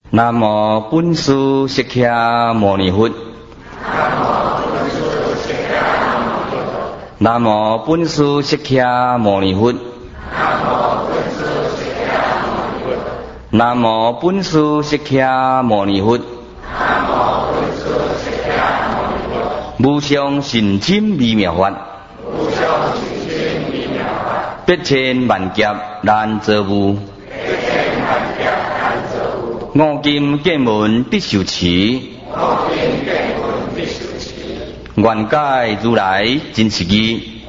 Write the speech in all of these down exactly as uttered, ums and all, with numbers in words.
南无本师释迦牟尼佛。南无本师释迦牟尼佛。南无本师释迦牟尼佛。无上甚深微妙法。百千万劫难遭遇。五金剑门必受持。愿解如来真实义。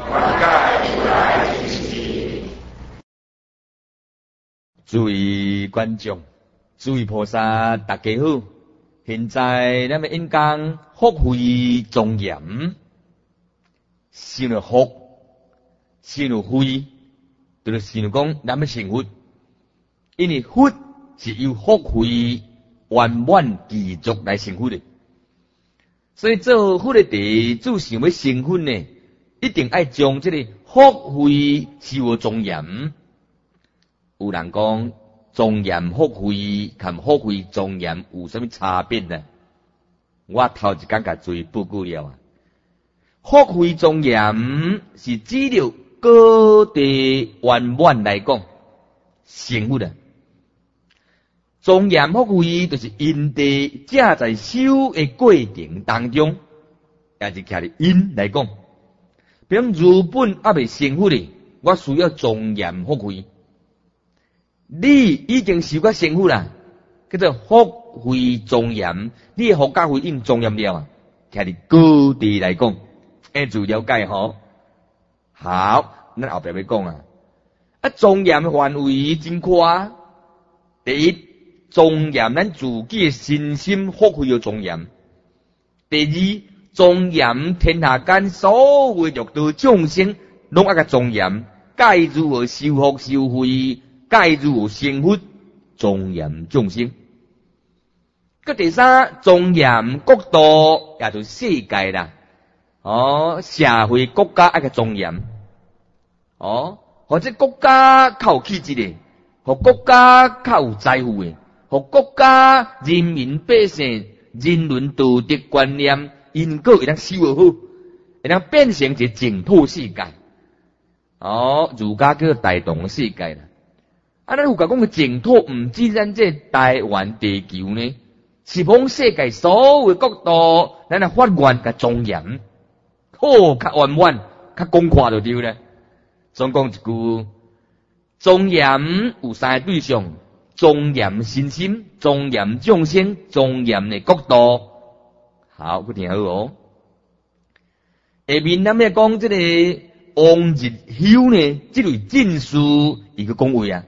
诸位观众，诸位菩萨，大家好。现在咱们演讲福慧庄严，想了福，想了慧，就是想了讲咱们成佛，因为佛是由福慧圆满具足来成佛的。所以做佛的弟子想要成佛呢，一定要将这个福慧修庄严。有人讲庄严福慧和福慧庄严有什么差别呢？我头一讲甲注意报告了啊。福慧庄严是指着各地圆满来讲成佛的。庄严福慧就是因地正在修的过程当中，也是徛伫因来讲。比如如本还未成佛的，我需要庄严福慧。你已经修到成佛啦，叫做福慧庄严。你的福家慧应庄严了啊，徛伫各地来讲，要注了解吼。好，咱后壁要讲啊。啊，庄严的范围真宽。第一，庄严咱自己的身心福慧有庄严。第二，庄严天下间所有六道众生，拢爱个庄严，该如何修福修慧，该如何成佛，庄严众生。个第三，庄严国度，也就是世界啦。哦，社会国家爱个庄严。哦，或者国家较有气质的，或国家较有财富的。互国家人民百姓人伦道德观念，因果会当修好，会当变成一个净土世界。哦，儒家叫大同世界啦。啊，咱有甲讲个净土，毋止咱这台湾地球呢，是往世界所有国度，咱来发愿甲庄严，好较圆满，较公开就对咧。总讲一句，庄严有三个对象。庄严身心，庄严众生，庄严的国度。好，佢听好哦。下面咱们讲这个王日休呢，这类证书一个讲话啊。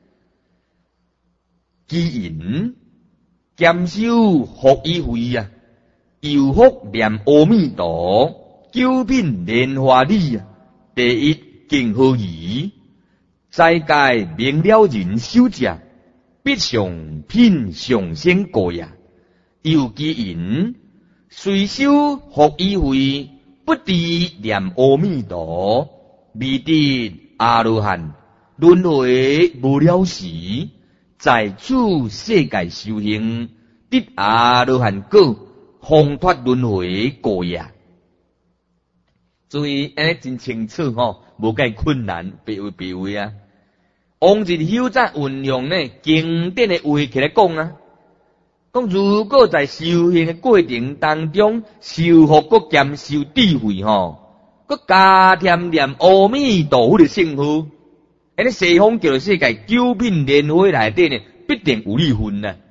既然减修福以慧啊，有福念阿弥陀，九品莲花里啊，第一敬何仪，在界明了人修者。必上品上升过呀，又其因虽修福以慧，不知念阿弥陀，未得阿罗汉，轮回无了时，在此世界修行，得阿罗汉果，方脱轮回过呀。所以安尼真清楚吼，无介困难，别为别为啊。王日休在运用呢经典的话起来讲啊，讲如果在修行的过程当中，修福国兼修智慧吼，佮加添念阿弥陀佛的圣号，安尼西方极乐世界九品莲花内底呢，必定有利分啊。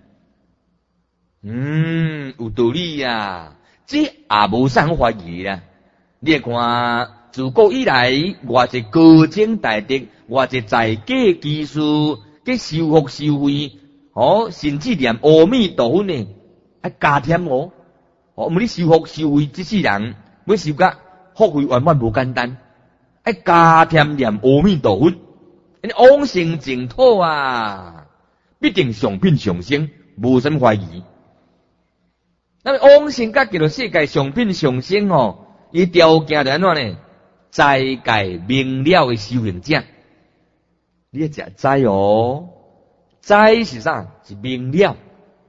嗯，有道理啊，这也无啥好怀疑啦。你看。自古以来，偌一高僧大德，偌一在家技术，给修福修慧，哦，甚至连阿弥陀佛呢，还加添我，哦，唔你修福修慧，这世人要修甲福慧圆满无简单，还加添念阿弥陀佛，你往生净土啊，必定上品上升，无什么怀疑。那么往生甲极乐世界上品上升哦，伊条件就安怎呢？在界明了的修行者，你要知知哦，知是啥？是明了。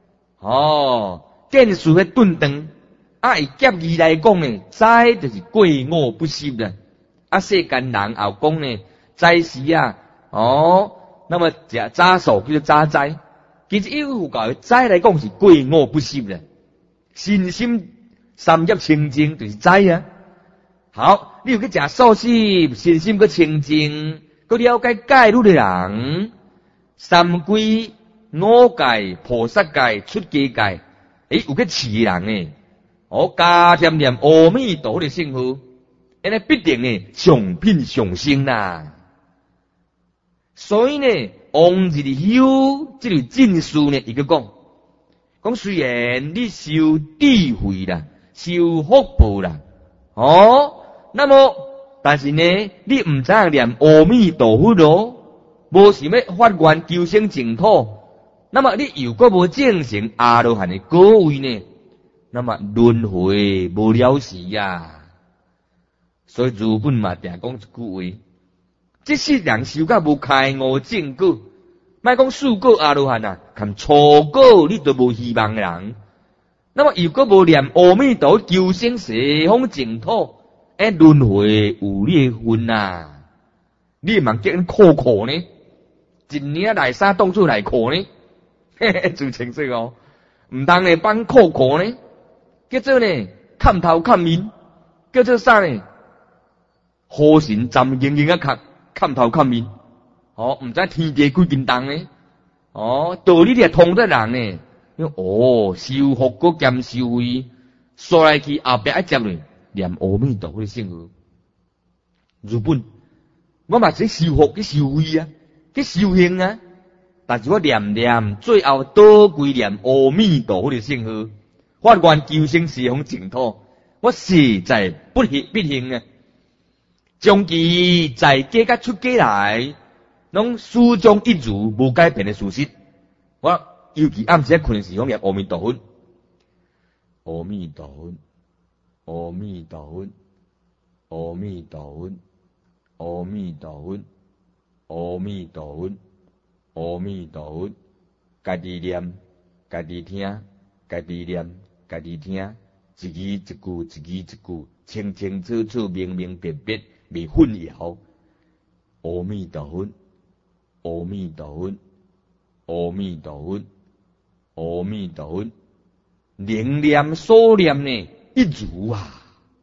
哦，见树迄顿长，啊，以结义来讲呢，斋就是过午不食啦。啊，世间人后讲呢，斋时啊，哦，那么食早素叫做早斋，其实有佛教斋来讲是过午不食啦。身心三业清净就是斋啊。好，你有去食素食，身心个清净，个了解戒律的人，三归、五戒、菩萨戒、出家戒，诶，有去持的人呢，哦，加添念阿弥陀佛的圣号，因为必定呢上品上升啦。所以呢，往日修这类正事呢，伊个讲，讲虽然你修智慧啦，修福报啦，哦。那么，但是呢，你唔知影念阿弥陀佛咯，无想要发愿求生净土，那么你又搁无证成阿罗汉的果位呢？那么轮回无了时呀、啊。所以日本嘛，定讲一句话：，即世人修甲无开悟正果，莫讲四果阿罗汉啊，含初果你都无希望人。那么又搁无念阿弥陀求生西方净土。哎，轮回有你份啊！你茫叫人苦苦呢？一年来三当初来苦呢？嘿嘿，最清楚哦！唔当呢帮苦苦呢？叫做呢看头看面，叫做啥呢？好神站硬硬啊看，看头看面。哦，唔知天地几斤重呢？哦，道理你系通得人呢？哦，修福个兼修慧，说来去后壁一接嘞。念阿弥陀佛的圣号，日本我嘛是修福去修慧啊，去修行啊，但是我念念最后倒归念阿弥陀佛的圣号，发愿求生西方净土，我实在不行不行啊！将其在家甲出家来，拢始终一如无改变的事实。我尤其暗时困时，我念阿弥陀佛，阿弥陀佛。阿弥陀佛，阿弥陀佛，阿弥陀佛，阿弥陀佛，阿弥陀佛，家己念，家己听，家己念，家己听，一字一句，一字一句，清清楚楚，明明白白，未混淆。阿弥陀佛，阿弥陀佛，阿弥陀佛，阿弥陀佛，能念所念呢？一如啊，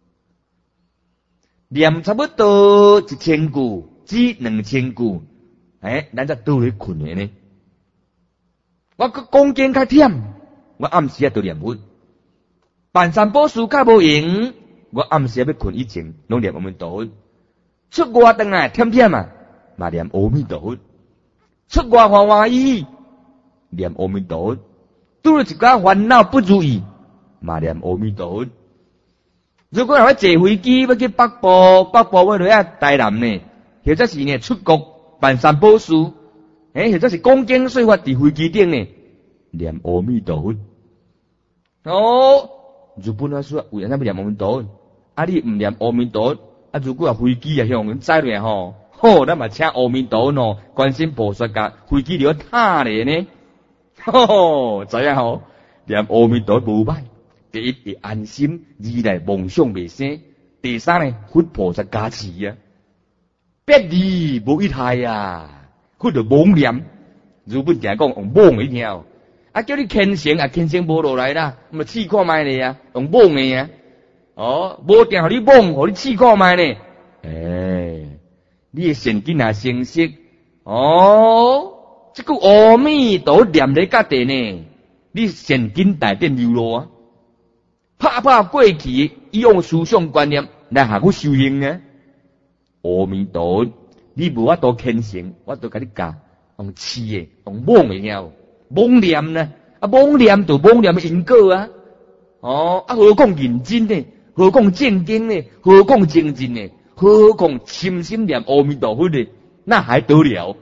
念差不多一千句至两千句，哎，咱才倒咧困的呢。我个讲经较忝，我暗时啊都念佛。办三宝事较无用，我暗时要困以前，拢念阿弥陀佛。出外当来忝忝啊，嘛念阿弥陀佛。出外欢欢喜喜，念阿弥陀佛。拄了一寡烦恼不如意，嘛念阿弥陀佛。如果要坐飞机要去北部，北部要落啊台南呢，或者是呢出国办三宝事，诶，或者是讲经说法伫飞机顶呢，念阿弥陀佛。哦，日本话说为啥要念阿弥陀佛？啊，你唔念阿弥陀佛，啊，如果啊飞机啊向人载落吼，好，咱嘛请阿弥陀佛哦，观世菩萨甲飞机了踏咧呢，吼，知影吼，念阿弥陀佛无歹。第一会安心，二来梦想未生，第三呢，佛菩萨加持啊，别离无一害啊，佛就妄念，日本定讲用妄一条，啊叫你虔诚啊，虔诚无落来啦，咪试看卖咧啊，用妄的啊，哦，无定互你妄，互你试看卖咧，诶，你的神经啊成色，哦，这个阿弥陀念咧家己呢，你神经内底流露啊。拍拍过去，以用思想观念来下去修行啊！阿弥陀佛，你无法度虔诚，我都甲你教用痴的，用妄的了，妄念呢？啊，妄念就妄念的因果啊！哦，啊，何况认真呢？何况正经呢？何况精进呢？何况深心念阿弥陀佛呢？那还得了？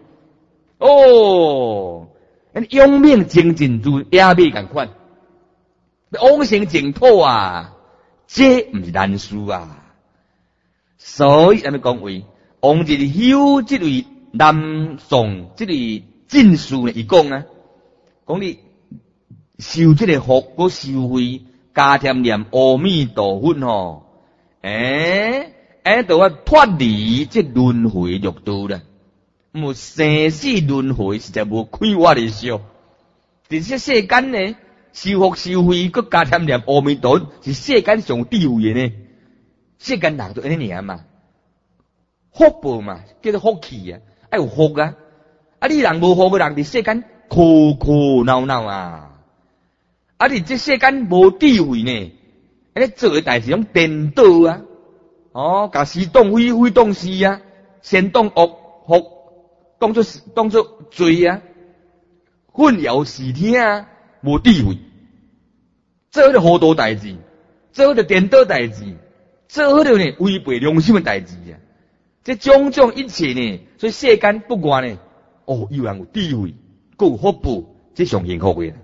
哦，永命精进如野马共款。往生净土啊，这唔是难事啊。所以，咱们讲为往日修这类南宋这类正事呢，伊讲啊，讲你受这个福，搁受惠，加添念阿弥陀佛吼，诶，诶，就要脱离这轮回六道啦。无生死轮回实在无开我的笑。伫这世间呢，受福受惠，搁加添念阿弥陀佛，是世间上智慧的呢。世间人都安尼念嘛，福报嘛，叫做福气啊，爱有福啊。啊，你人无福的人，伫世间苦苦恼恼啊。啊，你这世间无智慧呢，安尼做的代志拢颠倒啊。哦，甲是当非，非当是啊，先当恶，福当作当作罪啊，混淆视听啊，无智慧，做迄个糊涂代志，做迄个颠倒代志，做迄个呢违背良心的代志啊。这种种一切呢，所以世间不管呢，哦，有人有智慧，还有福报，这上幸福的。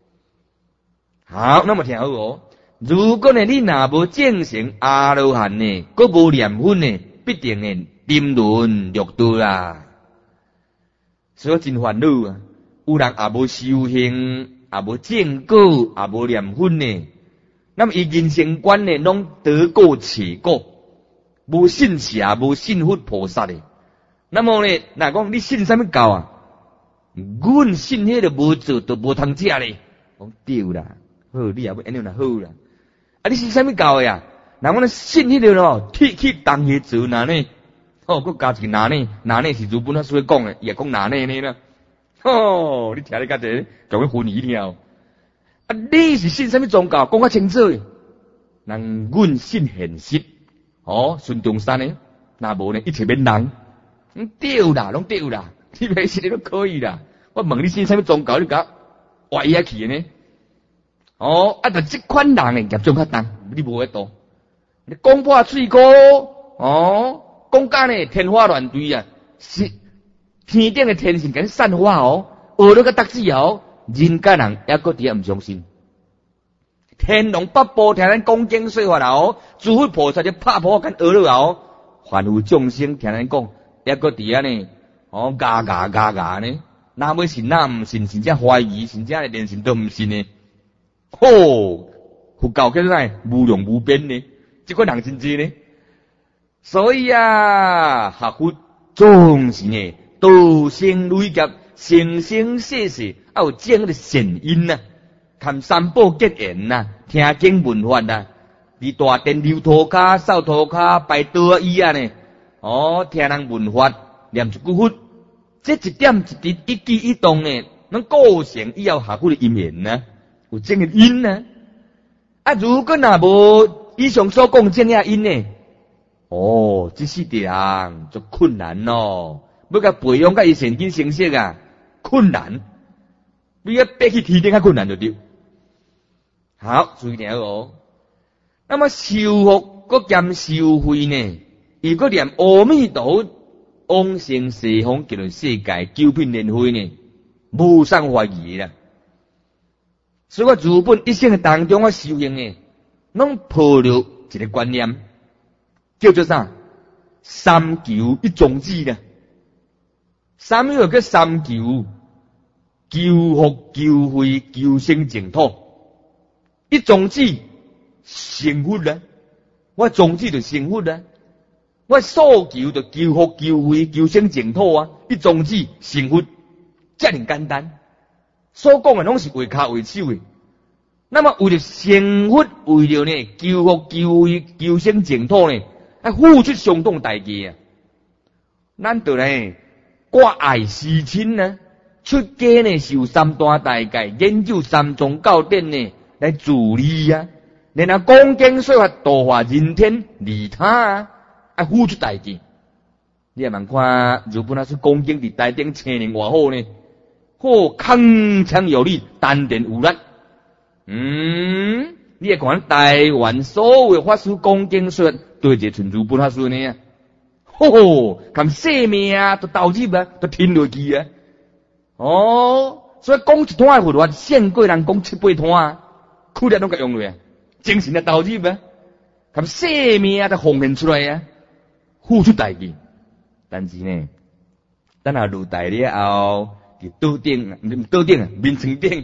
好，那么听好哦。如果呢，你若无正成阿罗汉呢，搁无念佛呢，必定呢沉沦六道啦。所以真烦恼啊！有人也无修行，也无正果，也无念佛呢。那么伊人生观呢，拢得过且过，无信邪，无信佛菩萨的。那么呢，若讲你信啥物教啊？阮信迄个无做，都无通食咧。讲对啦。好，你也要安尼就好啦。啊，你信啥物教的啊？若讲信迄个咯，铁去当下做哪呢？哦，佮加一个哪呢？哪呢是如本他所讲的，也讲哪呢呢啦。哦，你听你家这讲个分疑了。啊，你是信啥物宗教？讲较清楚。人阮信现实，哦，孙中山呢？若无呢，一切免人。嗯，对啦，拢对啦。你袂信你都可以啦。我问你信啥物宗教？你甲歪下去呢？哦，啊，就这款人诶，业障较重，你无会多。你讲破嘴鼓，哦，讲甲呢天花乱坠啊，是天顶诶天神甲你散发哦，学了个得志哦，人家人抑个伫遐毋相信。天龙八部听咱讲经说法啦哦，诸佛菩萨就拍破甲学了哦，凡夫众生听咱讲，抑个伫遐呢，哦，嘎嘎嘎嘎呢，哪要信哪毋信，甚至怀疑，甚至连信都毋信呢。哦，佛教叫做啥？无量无边呢，这个人真济呢。所以啊，学佛总是呢，道生累劫，生生世世要有种的善因呐，看三宝结缘呐，听经闻法呐，伫大殿溜涂骹、扫涂骹、拜道椅啊呢，哦，听人闻法，念一句佛，这一点一滴一举一动呢，能构成以后学佛的因缘呐。有这个因呢？啊，如果若无以上所讲这个因呢？哦，这世的人就困难咯。要甲培养甲伊善根成色啊，困难。比较爬去天顶较困难就对。好，注意听哦。那么受福搁兼受惠呢？如果念阿弥陀佛，往生西方极乐世界九品莲花呢，无上怀疑啦。所以我自本一生当中，我修行呢，拢抱着一个观念，叫做啥？三求一宗旨啦。啥物叫三求？求福、求慧、求生净土。一宗旨成佛啦，我宗旨就成佛啦。我所求就求福、求慧、求生净土啊！一宗旨成佛，这么简单。所讲的拢是为骹为手的，那么为了成佛，为了呢求福求慧求生净土呢，啊付出相当代价啊！咱就呢挂爱思亲呢，出家呢受三大大戒，研究三宗教典呢来自利啊，然后讲经说法度化人天利他啊，啊付出代价。你也问看，如本来是讲经伫台顶青年偌好呢？好，铿锵有力，丹田有力。嗯，你也看台湾所有法师讲经说，对一群如本法师呢啊，吼吼，咁生命啊，都投入啊，都听落去啊。哦，所以讲一段佛法，胜过人讲七八段啊，苦力拢甲用落啊，精神啊投入啊，咁生命啊，都奉献出来啊，付出代价。但是呢，等下入台了后。伫桌顶，唔桌顶啊，面床顶，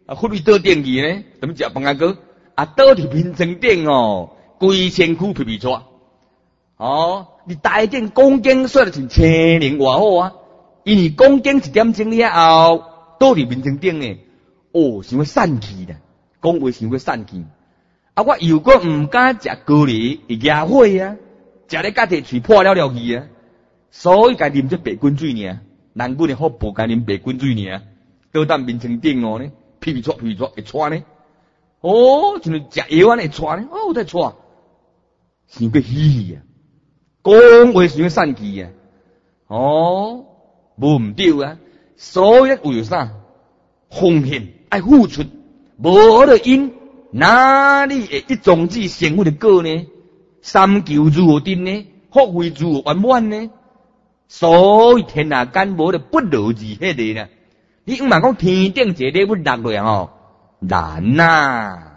啊，忽位倒顶去呢，怎么食饭啊哥？啊，倒伫面床顶哦，规身躯皮皮抓。哦，你大顶讲经说得像青灵偌好啊，因为讲经一点钟了后，倒伫面床顶呢，哦，想要散气啦，讲话想要散气。啊，我又果毋敢食高丽，会惹火啊，食咧甲摕喙破了了去啊，所以家啉只白滚水尔，人阮的好补家啉白滚水尔，倒当面床顶哦呢，皮皮抓皮皮抓会喘呢，哦，像食药安尼会喘呢，哦，在喘，想过嘻嘻啊，讲话想要散气啊，哦，无毋对啊，所以为了啥？奉献爱付出，无了因。哪里会一种子成佛的果呢？三求如何定呢？福慧如何圆满呢？所以天下间无的不如意迄个啦。你毋茫讲天顶一个礼物落落吼，难呐！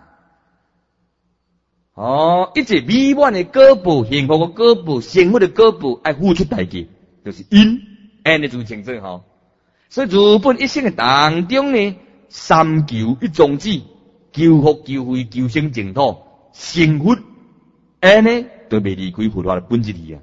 哦，一直美满的果报、幸福的果报、成佛的果报，爱付出代价，就是因，安尼就清楚吼。所以日本一生的当中呢，三求一种子。求福、求慧、求生净土，成佛，安尼都未离开佛法的本质去啊！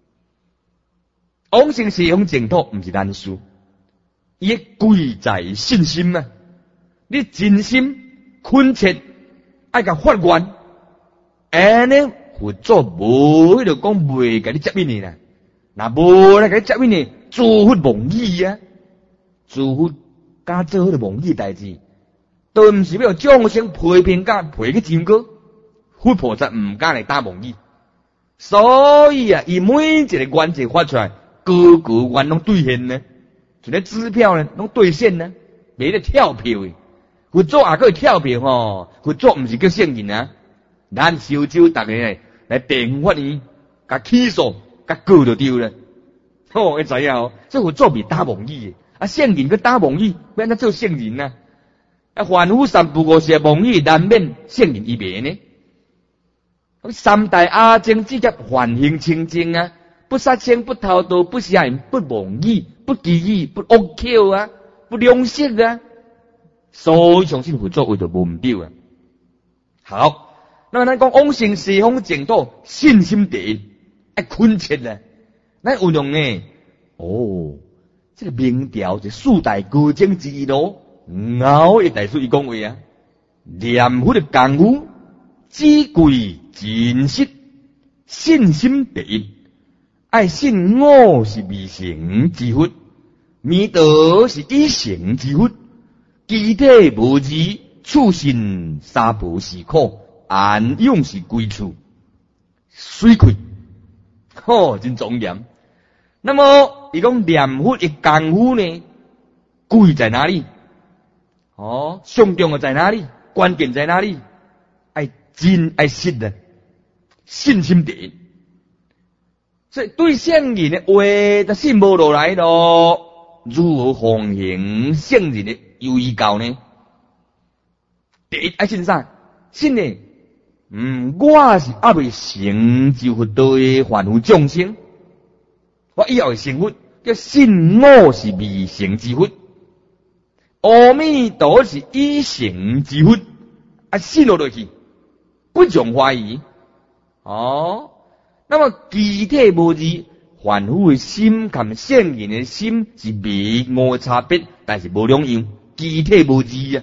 往生西方净土毋是难事，伊贵在信心啊！你真心恳切爱甲发愿，安尼佛祖无迄个讲袂甲你接引的啦，若无来甲你接引的，诸佛妄语啊！诸佛敢做迄个妄语代志。都毋是要众生批评甲批去唱歌，佛菩萨毋敢来打妄语，所以啊，伊每一个愿者发出来，个个愿拢兑现呢，就咧支票呢，拢兑现呢，袂咧跳票诶。佛祖也个跳票吼，佛祖毋是叫圣人啊，咱烧酒逐个来来订法院，甲起诉，甲告就对了。哦，你知影哦，这佛祖袂打妄语诶，啊，圣人去打妄语，要安怎做圣人啊？啊，凡夫三不五时妄语难免圣人伊袂呢。三大阿僧直接梵行清净啊，不杀生、不偷盗、不杀人、不妄语、不绮语、不恶口啊，不良色啊，所以相信佛祖为着无毋对啊。好，那么咱讲往生西方净土，信心第一，爱恳切啊。咱运用呢，哦，这个明条是四大高僧之一咯。后一大师伊讲话啊，念佛的功夫只贵真实，信心第一，爱信我是未成之佛，弥陀是已成之佛，机体无字，处心三宝是苦，安永是归处，水亏，吼，真庄严。那么伊讲念佛的功夫呢，贵在哪里？哦，上重要在哪里？关键在哪里？爱真爱信的，信心第一。所以对圣人的话，就信无落来咯。如何奉行圣人的遗教呢？第一爱信啥？信呢？嗯，我是还未成就佛道的凡夫众生，我以后会成佛，叫信我是未成之佛。阿弥陀是已成之佛，啊，信落落去，不容怀疑。哦，那么具体无字，凡夫的心和圣人的心是微妙差别，但是无两样。具体无字啊，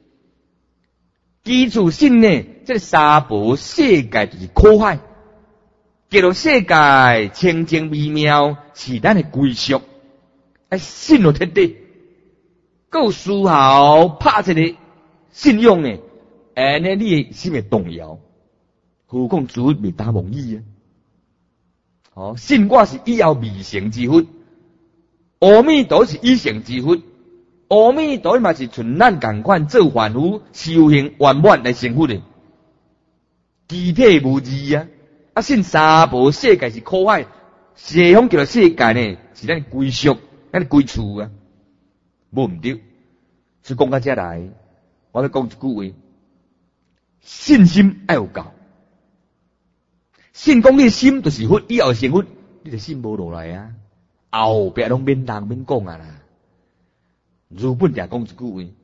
基础信呢，这个三宝世界就是苦海，叫做世界清净微妙，是咱的归宿，啊，信落彻底。够丝毫拍一个信用呢，安尼你的心会动摇。何况主未打妄语啊！哦，信我是以后未成之佛，阿弥陀是已成之佛，阿弥陀嘛是像咱共款做凡夫修行圆满来成佛的。具体无字啊！啊，信三宝世界是苦海，西方叫做世界呢，是咱归宿，咱归处啊。无毋对，所以讲到这来，我要讲一句话：信心爱有够。信讲你的心就是佛，以后成佛，你就信无落来啊！后壁拢免人免讲啊啦。日本定讲一句话：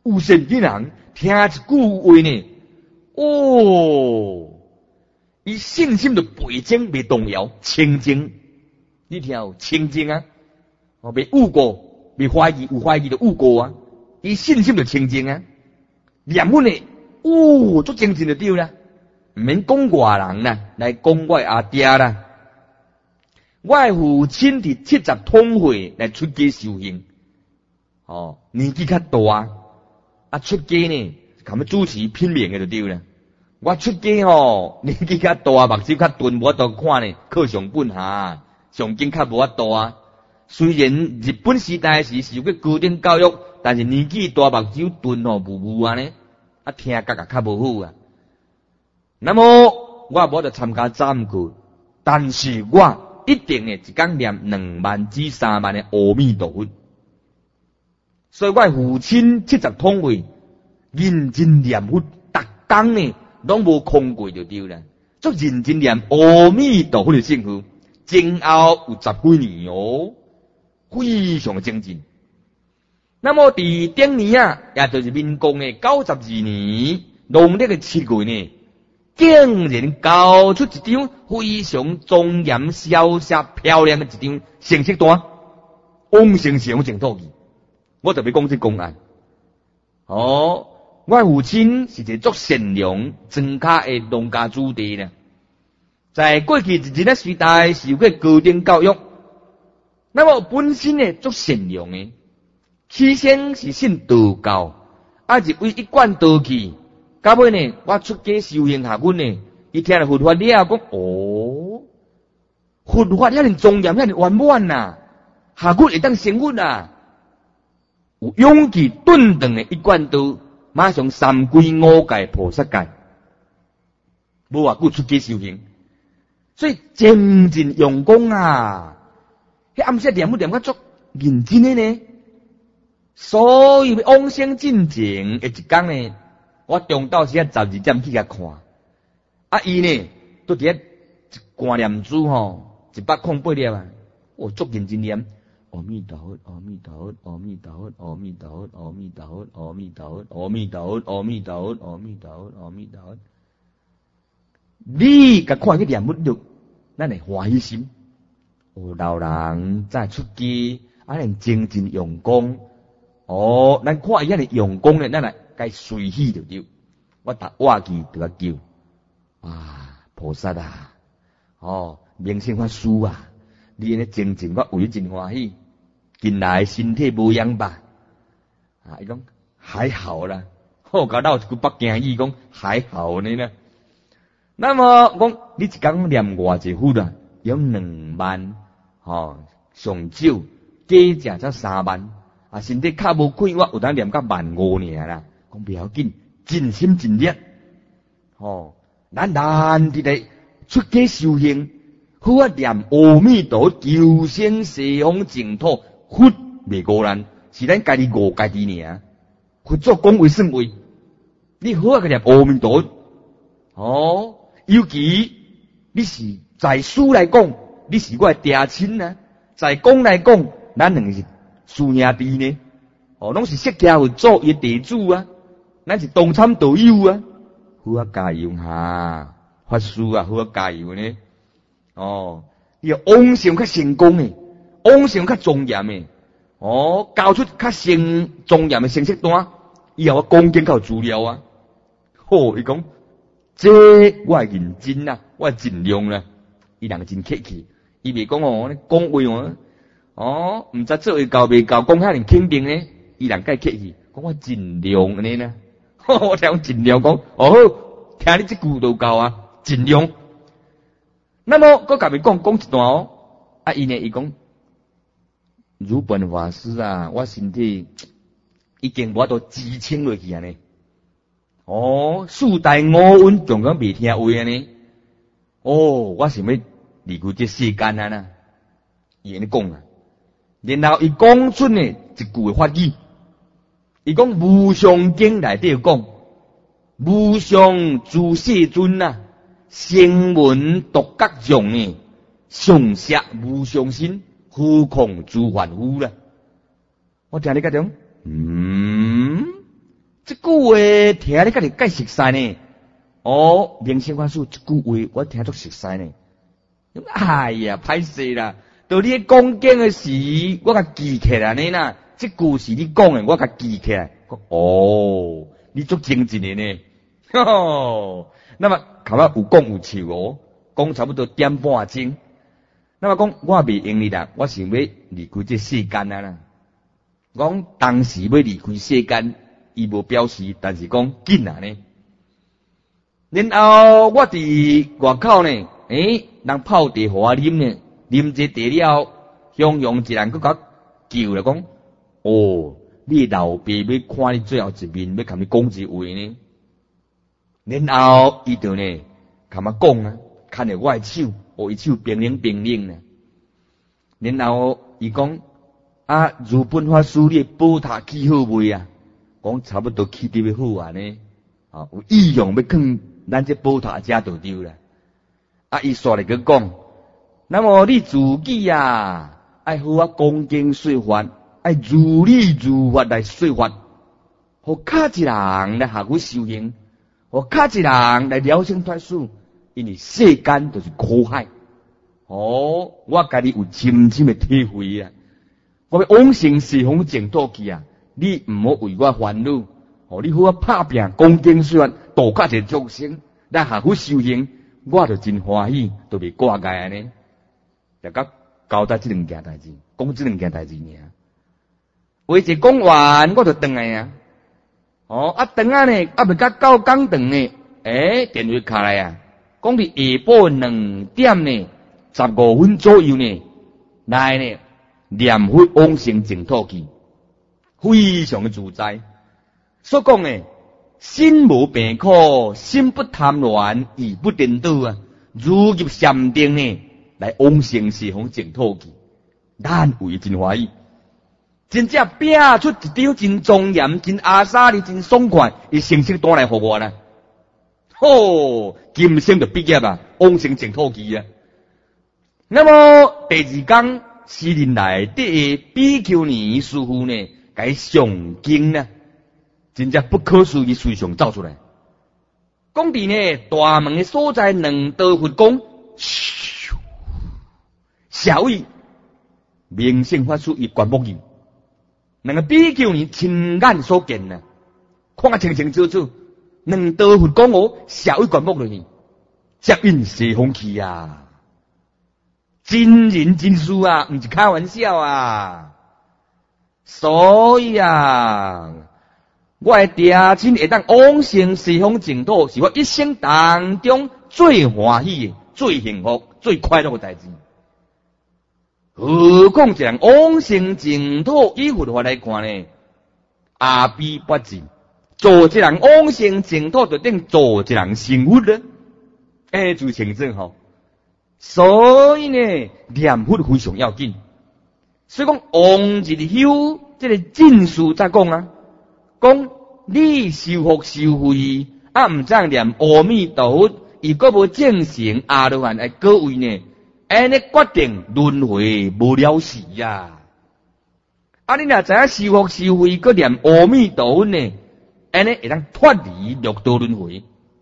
有善的人听一句话呢，哦，伊信心就倍增，未动摇，清净。你听有清净啊？哦，未误过，未怀疑，有怀疑就误过啊。伊信心就清净啊。念佛呢，哦，足清净就对啦，唔免讲外人啦，来讲我阿爹啦。我父亲伫七十通会来出家修行，哦，年纪较大，啊出家呢，咁样主持拼命嘅就对啦。我出家吼，年纪较大，目睭较钝，无法度看呢，课上本下，上经较无法度啊。虽然日本时代时受过高等教育，但是年纪大，目睭钝吼，糊糊安尼，啊听觉也较无好啊。那么我无得参加占卜，但是我一定呢，一天念两万至三万的阿弥陀佛。所以我父亲七十通会，认真念佛，逐天呢拢无空过就对啦。足认真念阿弥陀佛的圣号，前后有十几年哦，非常精进。那么伫顶年啊，也就是民国的九十二年农历的七月呢，竟然交出一张非常庄严、潇洒、漂亮的一张成绩单，往生上净土去。我特别讲这公案。哦，我父亲是一个足善良、庄卡的农家子弟呢，在过去日日时代受过高等教育，那么本身呢足善良的，起先是信道教，啊入为一贯道去。到尾呢，我出家修行下阮呢，伊听了佛法了，讲哦，佛法遐尼庄严，遐尼圆满呐，下阮会当成佛啊，有勇气顿顿的一贯道，马上三归五戒菩萨戒，无话久出家修行，所以精进用功啊，迄暗时念佛念甲足认真的呢，所以往生进前的一天呢。我中昼时啊十二点去甲看，啊伊呢都伫遐观念珠吼，一百空八粒啊，我足认真念，阿弥陀佛，阿弥陀佛，阿弥陀佛，阿弥陀佛，阿弥陀佛，阿弥陀佛，阿弥陀佛，阿弥陀佛，阿弥陀佛，阿弥陀佛。你甲看去念佛就，咱会欢喜心。有老人再出家，啊，能精进用功，哦，咱看伊遐尼用功咧，咱来。该随喜就对，我逐话句就甲叫啊菩萨啊，哦明星法师啊，你安尼精进我为真欢喜，近来身体无恙吧？啊，伊讲还好啦，好甲闹一句北京语讲还好呢呢。那么讲你一工念偌济佛啊，有两万，哦上少加食才三万，啊身体较无快，我有当念到万五尔啦。讲不要紧，尽心尽力，哦，咱难伫咧出家修行，好啊念阿弥陀求生西方净土，佛未过难，是咱家己误家己尔。佛祖讲为甚为？你好啊个念阿弥陀，哦，尤其你是在书来讲，你是我的爹亲啊；在公来讲，咱两个是师兄弟呢，哦，拢是释迦佛祖伊地主啊。咱是同参道友啊，好啊加油哈！法师啊，好啊加油呢！哦，伊要往生较成功诶，往生较庄严诶，哦，交出较成庄严诶成绩单，以后我讲经较有资料啊。好，伊讲这我会认真啊，我会尽量啦。伊人真客气，伊袂讲哦，讲话哦，哦，毋知做会到袂到，讲遐尼肯定呢，伊人介客气，讲我尽量安尼呢。我听尽量讲，哦好，听你这句都够啊，尽量。那么，我甲咪讲讲一段哦，啊，伊呢，伊讲，如本法师啊，我身体已经无法度支撑落去啊呢。哦，四大五蕴仲讲未听话啊呢。哦，我想要离开这世间啊呐，伊安尼讲啊。然后伊讲出呢一句法语。伊讲无上经内底讲，无上诸世尊啊，声闻独觉上呢，上摄无上心，何况诸凡夫啦。我听你讲，嗯， 这句话听你甲你介熟悉呢？哦，明星法师这句话我听足熟悉呢。哎呀，歹势啦！到你讲经的时，我甲记起来呢啦。这句是你讲的，我甲记起来。哦，你足精进的呢。吼，那么头仔有讲有笑哦，讲差不多点半钟。那么讲我未用你啦，我想要离开这世间啊啦。讲当时要离开世间，伊无表示，但是讲紧啊呢。然后我伫外口呢，诶，人泡茶互我啉呢，啉这茶了，汹涌一人佫甲叫来讲，哦，你老爸要看你最后一面，要甲你讲一话呢。然后伊就呢，甲我讲啊，看着我的手，哦，伊手冰冷冰冷呢。然后伊讲啊，如本法师你宝塔起好未啊？讲差不多起得要好啊呢，啊，有意用要囥咱这宝塔遮就对啦。啊，伊煞来个讲，那么你自己啊，爱好我讲经说法，爱如理如法来说法，互较一人来学我修行，互较一人来了生脱死，因为世间就是苦海。哦，我家己有深深的体会啊！我要往生西方净土去啊！你唔好为我烦恼，哦，你好我拍拼讲经说法，度较一众生，来学我修行，我就真欢喜，都袂挂碍安尼。大家交代这两件代志，讲这两件代志尔。话一讲完，我就转来啊。哦，啊转啊呢，啊未甲到讲长呢，诶，电话卡来啊，讲伫下晡两点呢。十五分左右呢，来呢念佛往生净土去，非常的自在。所讲呢，心无病苦，心不贪恋，意不颠倒啊，如入禅定呢，来往生西方净土去，咱为真欢喜。真正拼出一张真庄严、真阿萨利、真爽快，伊成绩带来互我啦。吼，今生就毕业啊，往生净土去啊。那么第二讲，寺林内底比丘尼师傅呢，该上经呢，真正不可思议，随上走出来。讲伫呢大门的所在，两道佛光，咻，小意明星法师伊观目镜，两个比丘尼亲眼所见呢，看个清清楚楚，两道佛光哦，小意观目落去，接引西方去啊！真人真事啊，唔是开玩笑啊！所以啊，我的爹亲会当往生西方净土，是我一生当中最欢喜的、最幸福、最快乐的代志。何况一人往生净土，以佛法来看呢，阿比不至，做一人往生净土，就等做一人成佛了。哎，就清正吼。所以呢，念佛非常要紧。所以讲，往日修这个正事再讲啊，讲你修福修慧，啊唔知念阿弥陀佛，如果无正成阿罗汉的各位呢，安尼决定轮回无了时呀。啊，你若知影修福修慧，搁念阿弥陀佛呢，安尼会当脱离六道轮回。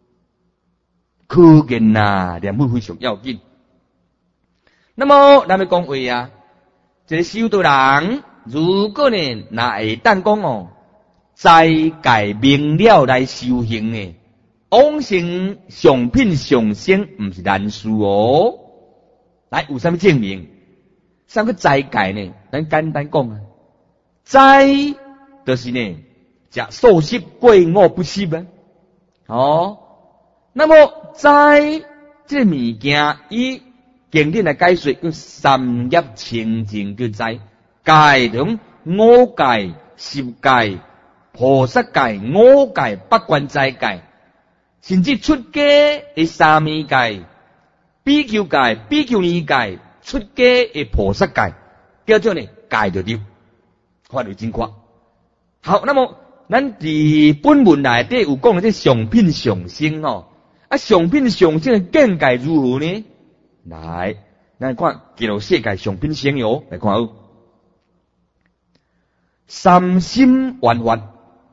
可见呐，念佛非常要紧。那么，咱们讲话啊，这个修道人，如果呢，那会当讲哦，在界明了来修行呢，往生上品上生，唔是难事哦。来，有啥物证明？啥个在界呢？咱简单讲啊，在就是呢，食素食过午不食啊。哦，那么在这物件伊。经典来解说，叫三业清净叫在界中五界、十界、菩萨界、五界、八关斋界，甚至出家的沙弥界、比丘界、比丘尼界、出家的菩萨界，叫做呢界就对，法律真快。好，那么咱伫本文内底有讲的这上品上生哦，啊上品上生的境界如何呢？来，咱看记录世界上品生哟，来看哦。三心圆法，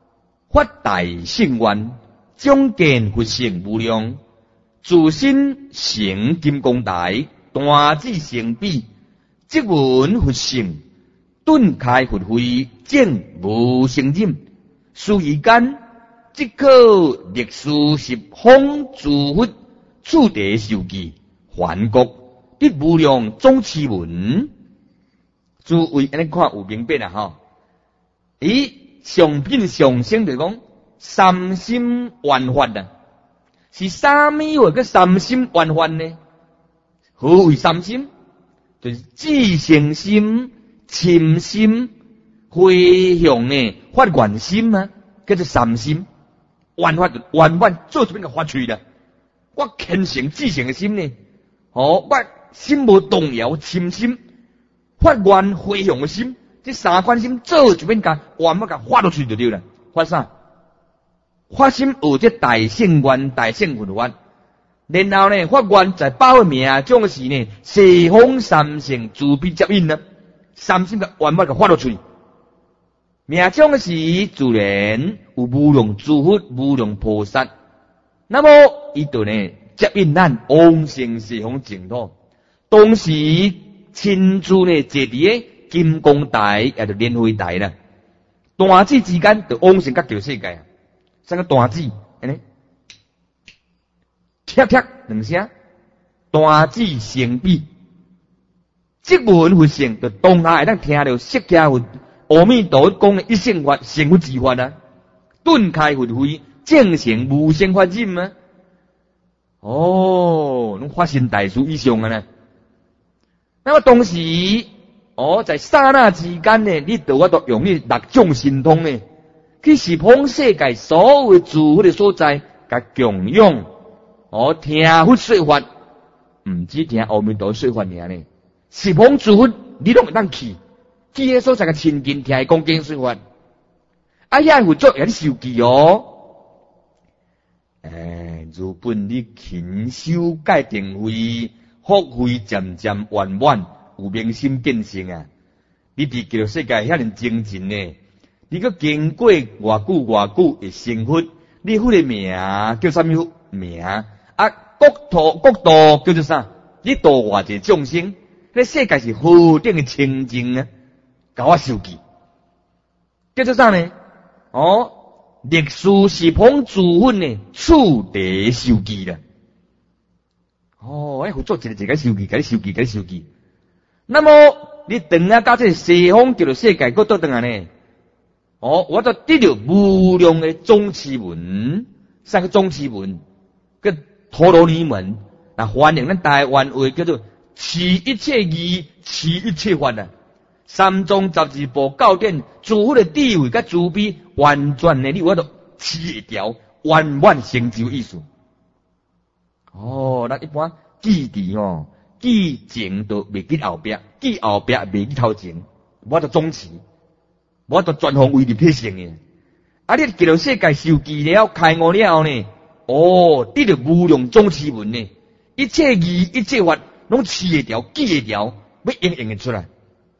发大圣愿，将见佛性无量，自身成金刚台，大智成比，即闻佛性，顿开佛慧，证无生忍。须臾间，即可历史十方诸佛，处地受记，梵国得无量总持文。诸位安尼看有明白啦吼？伊上品上升就讲三心圆法啊，是啥物话叫三心圆法呢？何为三心？就是自性心、亲心、回向呢发愿心啊，叫做三心。圆法就圆满做出边个发出啦。我虔诚自性的心呢，哦，我心无动摇，亲心。发愿回向的心，这三款心做一遍甲完满甲发落去就对了。发啥？发心有这大圣愿、大圣佛法，然后呢，发愿在报名种时呢，四方三圣自必接引啦。三心甲完满甲发落去，命种时自然有无量诸佛、无量菩萨，那么伊就呢接引咱往生四方净土，当时。亲自呢，坐伫个金刚台，也就莲花台啦。大智之间，就往生甲旧世界啊。啥个大智？安尼，踢踢两声，大智成比。即闻佛性，就当下会当听到释迦佛阿弥陀佛讲的一乘法、成佛之法啊，顿开佛慧，证成无生法忍啊。哦，拢发心大事以上啊呢。那么当时，哦，在刹那之间呢，你就我都用你六种神通呢，去十方世界所有诸佛的所在，甲供养，哦，听佛说法，唔止听阿弥陀说法尔呢，十方诸佛你拢会当去，去迄所在个亲近听伊讲经说法，啊，遐佛作也咧受记哦。诶，如本你勤修戒定慧。福慧渐渐圆满，有明心见性啊！你伫极乐世界遐尼精进呢？你搁经过偌久偌久会成佛，你迄个名叫啥物名？啊，国土国度叫做啥？你度偌济众生，迄世界是何等的清净啊！甲我受记，叫做啥呢？哦，历史十方诸佛呢，处地受记啦。哦，哎，做一个一个受记，甲你受记，甲你受记。那么你等下到这西方极乐世界，搁倒转来呢？哦，我就得到无量的总持文，三个总持文，个陀罗尼门，那翻译咱台湾话叫做持一切义，持一切法啊。三宗十二部教典，诸佛的地位甲慈悲，完全的你我都持一条，圆满成就意思。哦，咱一般记伫哦，记前都袂记后壁，记后壁袂记头前，我都总持，我都全方位入体性嘅。啊，你极乐世界受记了，开悟了后呢，哦，得到无量总持文呢，一切义一切法拢持会条，记会条，要应用会出来。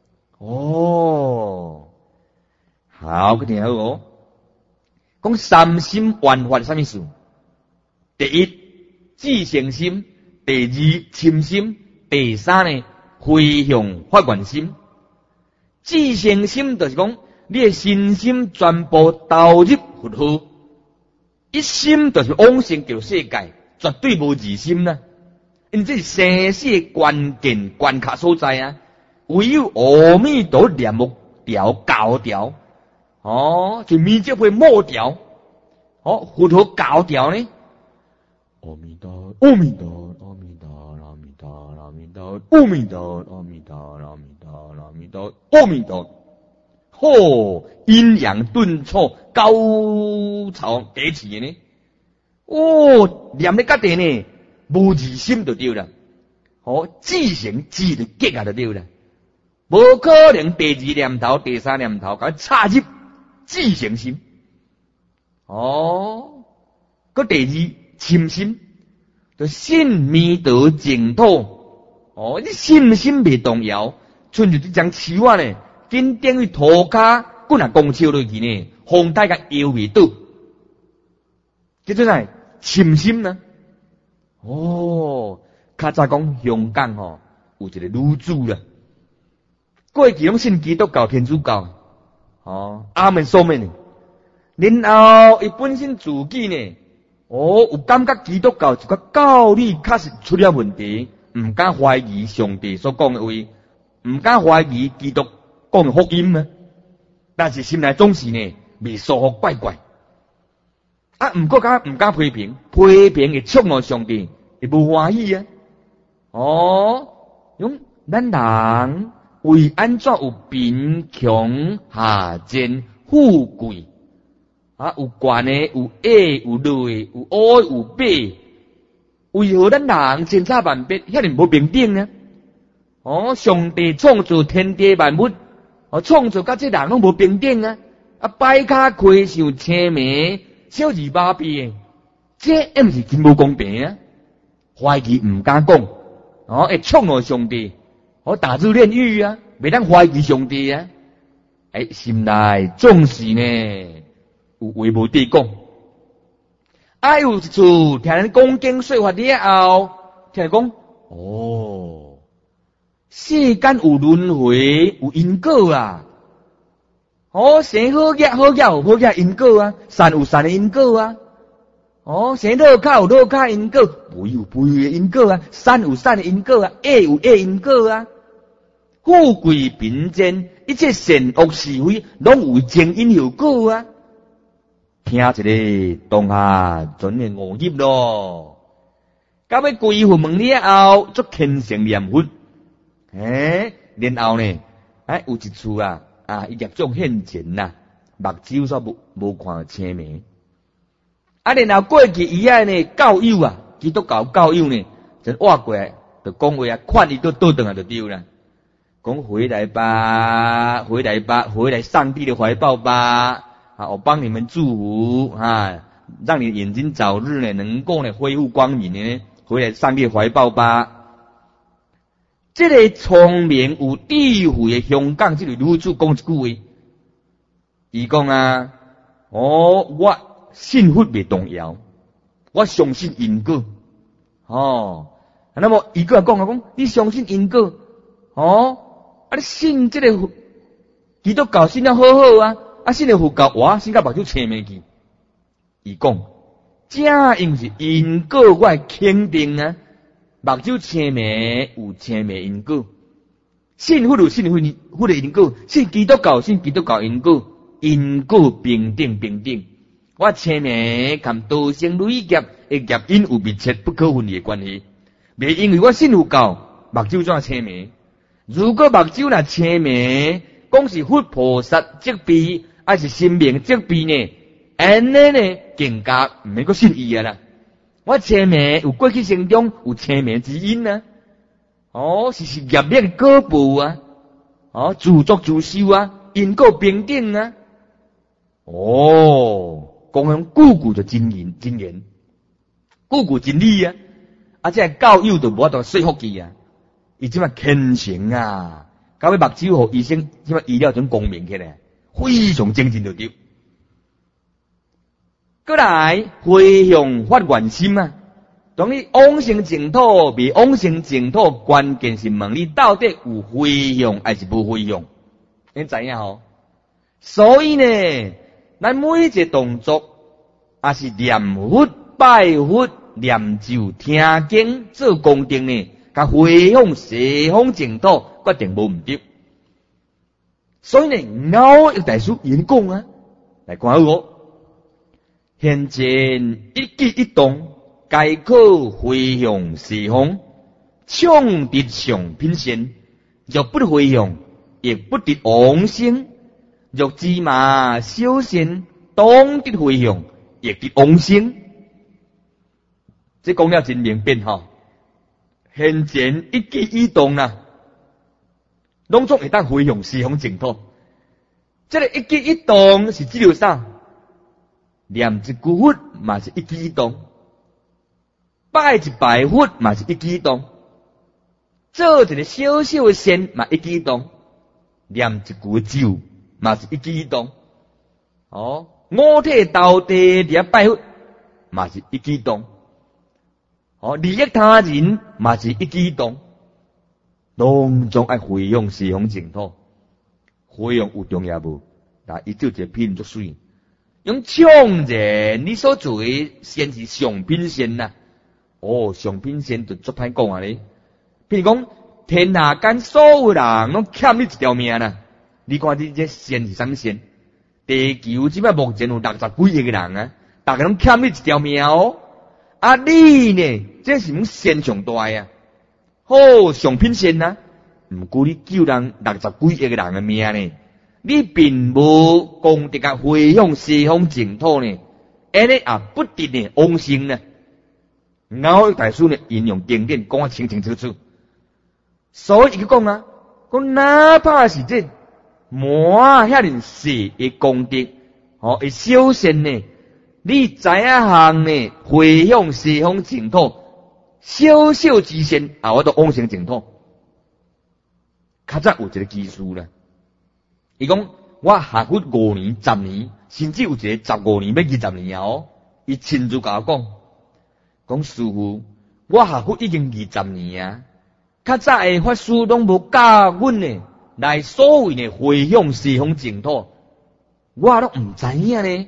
哦，好，佢听好哦。讲三心圆法什么意思？第一。自性心，第二亲心，第三呢回向发愿心。自性心就是讲你的身心全部投入佛号，一心就是往生极乐世界，绝对无二心啦。因这是生死的关键关卡所在啊！唯有阿弥陀念目条教条，哦，就弥陀会末条，哦，佛号教条呢？阿弥陀，阿弥陀，阿弥陀，阿弥陀，阿弥陀，阿弥陀，阿弥陀，阿弥陀，阿弥陀，阿弥陀。吼，阴阳顿挫，高潮迭起呢？哦，念咧甲地呢，无自心就对啦。哦，自成自就结啊就对啦。无可能第二念头、第三念头，甲插入自成心。哦，个第二。亲心，就信弥陀净土。哦，你信心未动摇，剩就这张树啊呢，紧等于涂骹，滚啊公笑落去呢，风台甲摇未倒， 叫做啥？深心呢？哦，较早讲香港吼、哦、有一个女主啦，过去拢信基督教、天主教，哦，阿门所门呢。然后伊本身自己呢，哦，有感觉基督教一个教理确实出了问题，唔敢怀疑上帝所讲的话，唔敢怀疑基督讲的福音啊。但是心内总是呢未舒服怪怪。啊，毋过敢毋敢批评，批评会触怒上帝，会无欢喜啊。哦，用咱人为安怎有贫穷下贱富贵啊？有悬的，有矮，有落的，有矮有白，为何咱人千差万别，遐尼无平等呢？哦，上帝创造天地万物，哦，创造甲这人拢无平等啊！啊，摆骹亏受青梅。小儿麻痹，这也毋是真无公平啊！怀疑唔敢讲，哦，会触怒上帝，哦，打入炼狱啊，袂当怀疑上帝啊！哎，心内总是呢有话无地讲，啊，有一次听人讲经说法了后，听人讲，哦，世间有轮回，有因果啊！哦，生好业好业有好业因果啊，善有善的因果啊。哦，生落卡有落卡因果，不有不有的因果啊，善有善的因果啊，恶有恶因果啊。富贵贫贱，一切善恶是非，拢有前因后果啊。听一个当下准的误入咯，到尾归父问了后，做虔诚念佛。诶，然后呢，哎，有一次啊。啊！伊业种现前呐，目睭煞无无看到青梅。啊，然后过去伊爱呢教友啊，基督教教友呢，就挖过来，就讲话啊，劝伊倒倒转来就对啦。讲回来吧，回来吧，回来上帝的怀抱吧！啊，我帮你们祝福啊，让你眼睛早日呢能够呢恢复光明呢，回来上帝的怀抱吧。这个聪明有智慧的香港这个女主讲一句话，伊讲啊，哦，我信佛未动摇，我相信因果。哦，那么伊个讲啊讲，你相信因果？哦，啊你信这个基督教信得好好啊，啊信了佛教哇，信到目睭青眉去。伊讲，正因是因果我肯定啊。目睭青眉有青眉因果，信佛有信佛佛的因果，信基督教信基督教因果，因果平等平等。我青眉跟道生累劫的业因有密切不可分离的关系，袂因为我信佛教目睭怎青眉。如果目睭若青眉，讲是佛菩萨责备，还是神明责备呢？安尼呢更加唔免个信伊啊啦。我青眉有过去生中有青眉之因啊，哦，是是业力的果报啊，哦，自作自受啊，因果平等啊，哦，讲向句句就真言真言，句句真理啊，啊，这教友就无法度说服伊啊，伊即么虔诚啊，到尾目睭互医生即么医疗种光明起来，非常精进就对。过来回向发愿心啊！当你往生净土，未往生净土，关键是问你到底有回向还是无回向？你知影吼？所以呢，咱每一个动作，也是念佛、拜佛、念咒、听经、做功德呢，甲回向西方净土，决定无毋对。所以呢，熬一大师演讲啊，来看好我。现前一举一动，皆可回向西方，唱得上品善。若不回向，亦不得往生；若芝麻小善，当得回向，亦得往生。这讲了真明辨吼。现前一举一动啊，拢总会当回向西方净土。这个一举一动是指了啥？念一句佛嘛是一举一动，拜一拜佛嘛是一举一动，做一个小小的善嘛一举一动，念一句咒嘛是一举一动。哦，五体投地伫遐拜佛， 嘛是一举动。哦，利益他人嘛是一举动。拢总爱回向西方净土，回向有重要无？但伊就一个品足水，用唱者你所做诶先是上品仙呐。哦，上品仙就足歹讲啊咧。譬如讲，天下间所有人拢欠你一条命呐。你看你这仙是啥物仙？地球即摆目前有六十几亿个人啊，大家拢欠你一条命哦。啊，你呢？这是唔仙上大啊！好，上品仙呐，毋过你救人六十几亿个人的命呢，你并无功德甲回向西方净土呢，安尼也不得呢往生呢。后大师呢引用经典讲啊清清楚楚，所以伊讲啊，讲哪怕是这满遐尼细的功德，哦，会小善呢，你知影行呢回向西方净土。小小之善啊，我都往生净土。较早有一个技术啦，伊讲我学佛五年、十年，甚至有一个十五年要二十年哦。伊亲自甲我讲，讲师父，我学佛已经二十年啊。较早诶法师拢无教阮呢，来所谓呢回向西方净土，我都毋知影呢。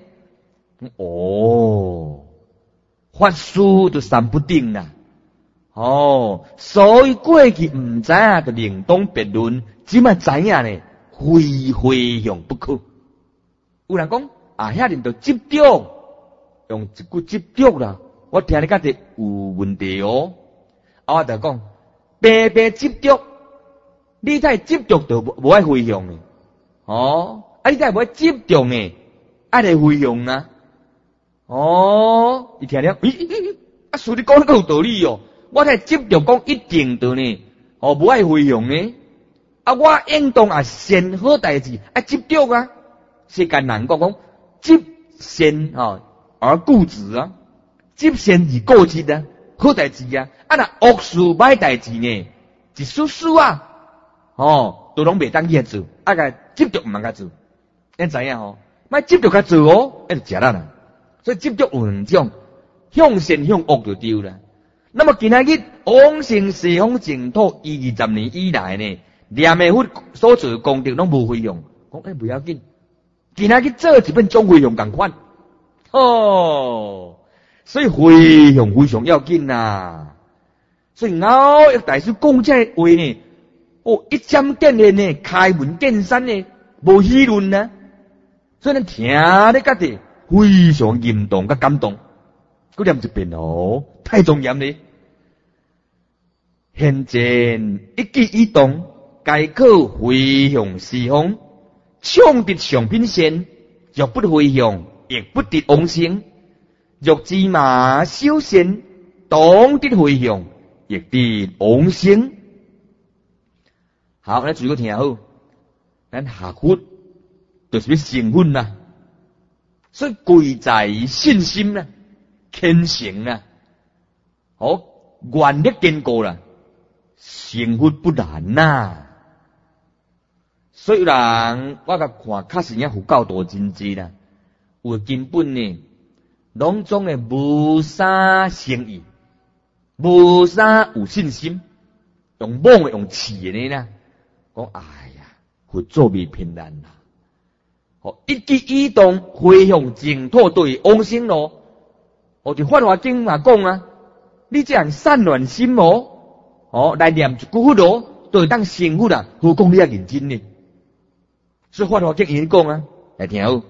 哦，法师就三不定啦。哦，所以过去唔知影就另当别论，即嘛知影呢，非回向不可。有人讲啊，遐人就执着，用一句执着啦，我听你讲的有问题哦。啊，我就讲，白白执着，你太执着就无爱回向呢。哦，啊，你太无爱执着呢，爱来回向啊。哦，你听了，咦咦咦，啊，说你讲得够有道理哦。我太执着讲一定的呢，哦，无爱回向呢。啊，我应当啊善好代志，啊执着啊。世间人讲讲执善啊而固执啊，执善而固执啊，好代志啊。啊，那恶事歹代志呢，一丝丝啊，哦，都拢袂当去做，啊个执着唔通甲做。你知影吼？莫执着甲做哦，那就食啦啦。所以执着有两种，向善向恶就对啦。那么今仔日往生西方净土二二十年以来呢，念的佛所做的功德拢无回向，讲诶不要紧，今仔日做一本总回向共款，哦，所以回向非常要紧呐。所以后一大师讲这话呢，哦，一针见血呢，开门见山呢，无议论呐。所以咱听咧家己非常严重甲感动。嗰念一遍哦，太庄严咧！现前一举一动，皆可回向西方，唱得上品仙，若不回向，亦不得往生；若芝麻小仙，当得回向，亦得往生。好，咱注意听好，咱下佛就是要成佛啦，所以贵在信心啦。虔诚啊，好，愿力坚固啦，成佛不难呐、啊。所以人我甲看，确实也佛教徒真济啦，有根本呢，拢总诶无啥诚意，无啥有信心，用妄诶用气诶呢，讲哎呀，佛做未骗人啦，好，一举一动回向净土对往生咯。我就《法华经》嘛讲啊，你这样散乱心哦，哦来念一句佛咯，就会当成佛啦。何况你也认真呢？所以《法华经》已经讲啊，来听好。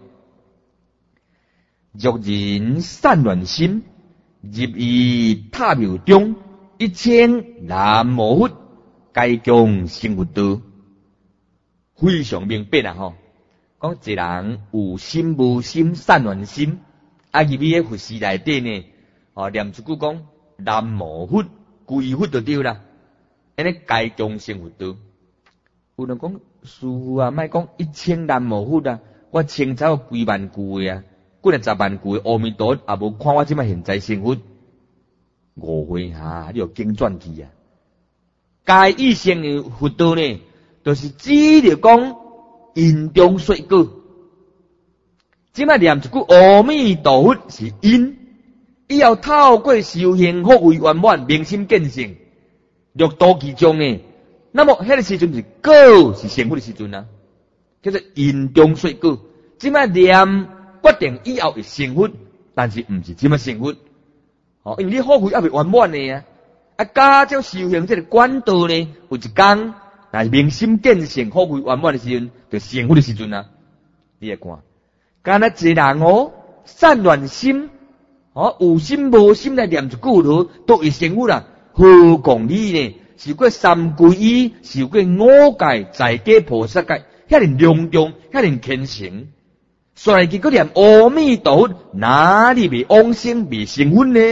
若人散乱心，入于塔庙中，一千南无佛，该将成佛道。非常明白啦吼，讲一人有心无心，散乱心。啊！入去迄佛寺内底呢，哦，念一句讲南无佛，归佛就对啦。安尼该将成佛道。有人讲师父啊，莫讲一千南无佛啊，我清早几万句啊，几若十万句阿弥陀也无看我即摆现在成佛。误会哈，你有经传去啊。该意成的佛道呢，就是指着讲因中说果。即摆念一句阿弥陀佛是因， 以后透过修行福慧圆满，明心见性，六度其中诶。那么迄个时阵是果是成佛的时阵啊，叫做因中说果。即摆念决定以后会成佛，但是毋是即摆成佛。哦，因为你福慧还未圆满呢啊，啊加照修行这个管道呢，有一天，但是明心见性福慧圆满的时阵，就成佛的时阵啊。你来看，敢若一个人哦，散乱心，哦有心无心来念一句落，都会成佛啦。何况你呢？受过三皈依，受过五戒、在家菩萨戒，遐尼隆重，遐尼虔诚，所以结果念阿弥陀佛，哪里未往生未成佛呢？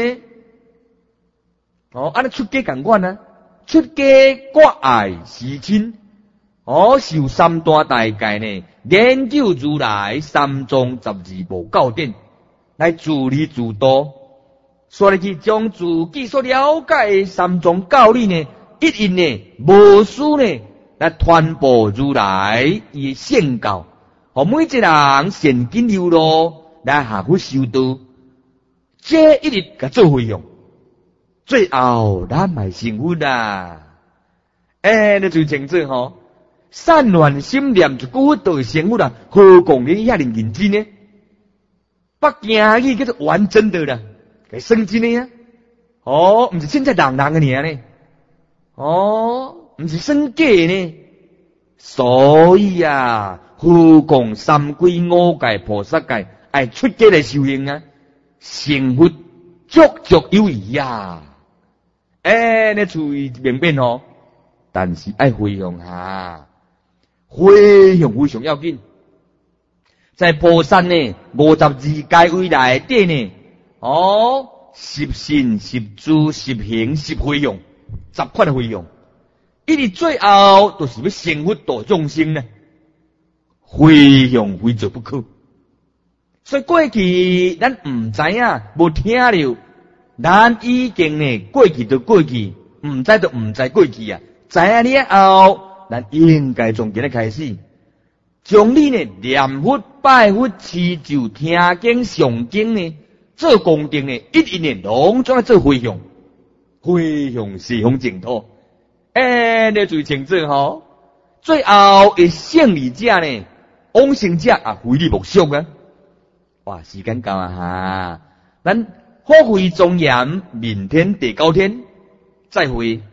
哦，安尼出家共款啊，出家挂爱思亲，哦，受三大大戒呢，研究如来三藏十二部教典，来自利自度，所以去将自己所了解的三藏教理呢。一因呢，无私呢，来传播如来伊圣教，互每一个人善根流露，来下去修道，这一日甲做费用，最后咱咪成佛啦。哎，你最清楚吼，散乱心念一句都会成佛啦，何况你遐尼认真呢？北京语叫做完真的啦，给生真的呀。哦，毋是现在人人的尔呢。哦，毋是算假呢，所以啊，何况三皈五戒菩萨戒，爱出家来修行啊，成佛足足有余啊！哎，你注意明白哦，但是爱回向下，回向非常要紧。在菩萨呢，五十二戒位内底呢，哦，十信、十住、十行、十回向。十款的费用，一直最后都是要成佛度众生呢，费用非做不可。所以过去咱唔知影，无听了，咱已经呢过去就过去，唔知就唔知过去啊。知影了后，咱应该从今日开始，将你呢念佛、拜佛、持咒、听经、上经呢，做功德呢，一一年拢总来做费用。回向四方净土，哎，你最清楚吼。最后会胜利者呢，往生者啊，非你莫属啊！哇，时间到啊哈，咱福慧庄严，明天第九天再会。